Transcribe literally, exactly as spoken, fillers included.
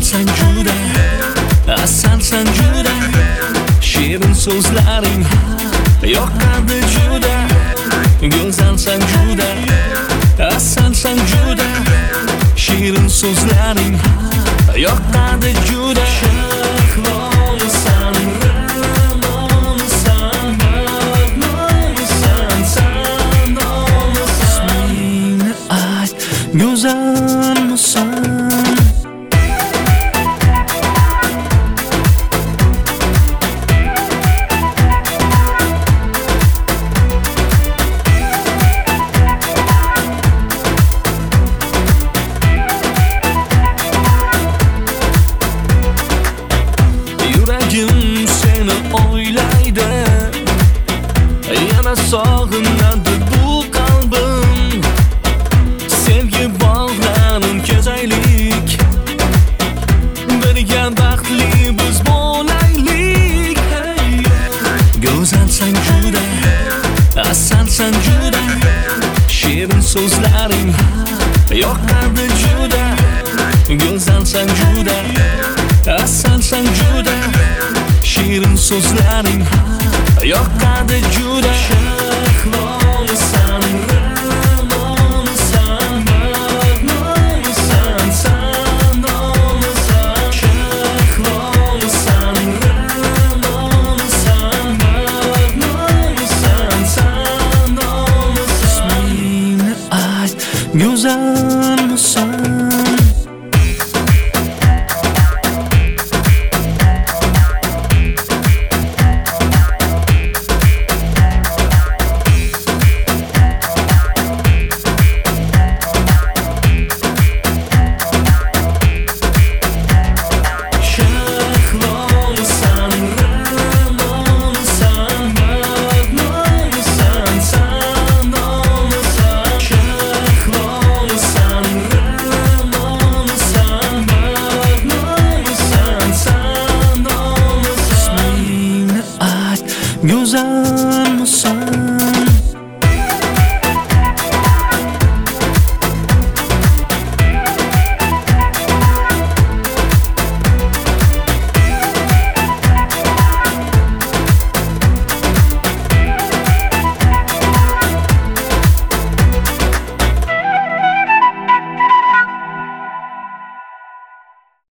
Go'zalsan juda, asalsan juda, shirin so'zlaring yoqadi juda. Go'zalsan juda, asalsan juda, shirin so'zlaring yoqadi juda. Shahlosan, ramosan, mag'nosan, sanosan. Ismingni ayt, go'zalmisan? Yuragim seni o'ylaydi, yana sog'inadi bu qalbim. Sevgi bog'larin kezaylik, birga baxtli biz bo'laylik. Go'zalsan juda, asalsan juda, shirin so'zlaring yoqadi juda. Go'zalsan juda, asalsan juda, shirin so'zlaring yoqadi juda. Shahlosan, ramosan, mag'nosan, sanosan. Shahlosan, ramosan, mag'nosan, sanosan. Ismingni ayt, go'zalmisan? Güzel